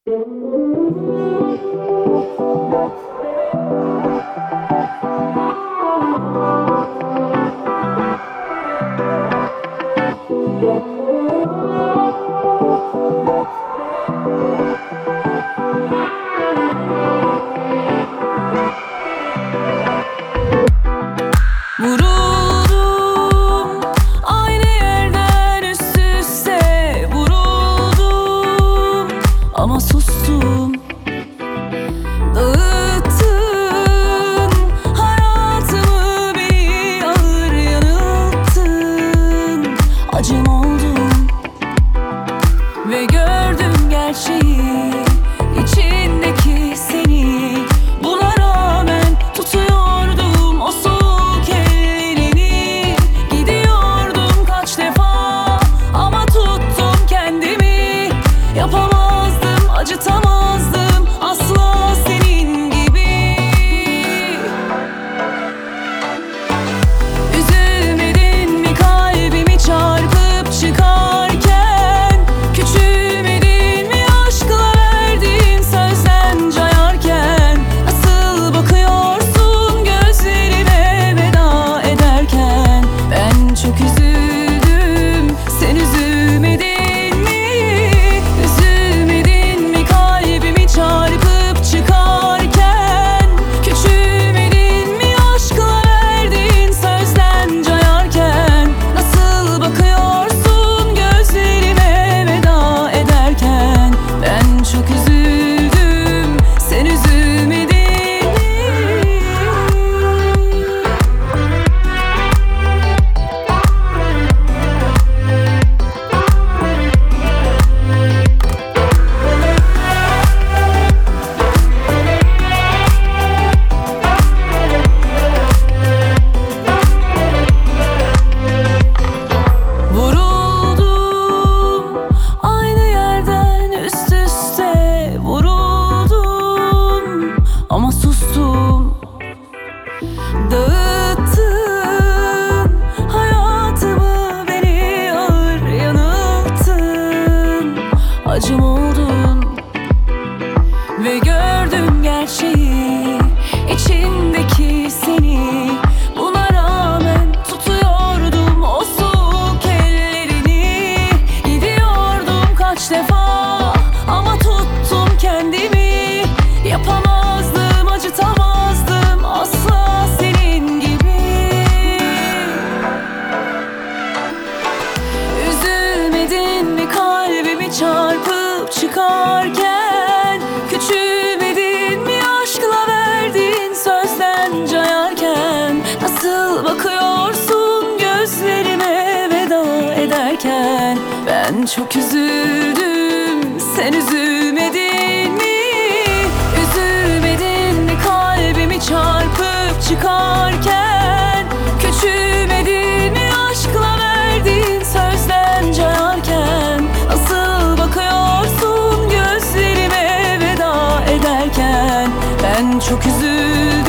Vuruldum aynı yerden üst üste vuruldum ama sustum. Dağıttın hayatımı, beni ağır yanılttın. Acım oldum ve gördüm gerçeği, içindeki seni. Buna rağmen tutuyordum o soğuk ellerini. Gidiyordum kaç defa ama tuttum kendimi. Yapamazdım, acıtamazdım asla senin gibi. Üzülmedin mi kalbimi çarpıp çıkarken? Küçülmedin mi aşkla verdiğin sözden cayarken? Nasıl bakıyorsun gözlerime veda ederken? Ben çok üzüldüm, sen üzülmedin mi? Üzülmedin mi kalbimi çarpıp çıkarken? Küçülmedin mi aşkla verdiğin sözden cayarken? Nasıl bakıyorsun gözlerime veda ederken? Ben çok üzüldüm, sen üzülmedin mi? Vuruldum aynı yerden üst üste vuruldum ama sustum. Dağıttın hayatımı, beni ağır yanılttın. Acım oldun ve gördüm gerçeği, içindeki seni. Buna rağmen tutuyordum o soğuk ellerini. Gidiyordum kaç defa ama tuttum kendimi. Yapamazdım, acıtamazdım asla senin gibi. Üzülmedin mi kalbimi çarpıp çıkarken? Küçülmedin mi aşkla verdiğin sözden cayarken? Nasıl bakıyorsun gözlerime veda ederken? Ben çok üzüldüm, sen üzülmedin mi? Üzülmedin mi kalbimi çarpıp çıkarken? Küçülmedin mi aşkla verdiğin sözden cayarken? Nasıl bakıyorsun gözlerime veda ederken? Ben çok üzüldüm,